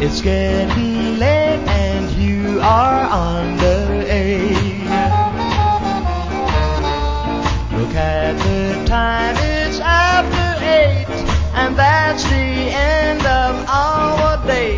It's getting late and you are underage. Look at the time, it's after 8, and that's the end of our date.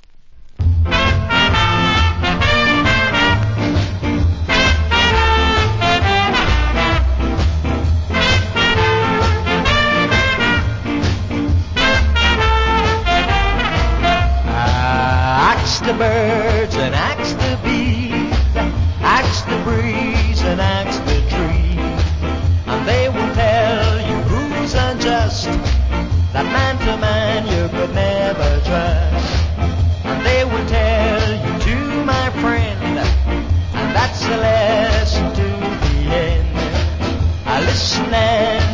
Axe the birds and axe the bees, axe the breeze and axe the tree, and they will tell you who's unjust, that man to man you could never trust. And they will tell you too, my friend, and that's the lesson to the end. I listen and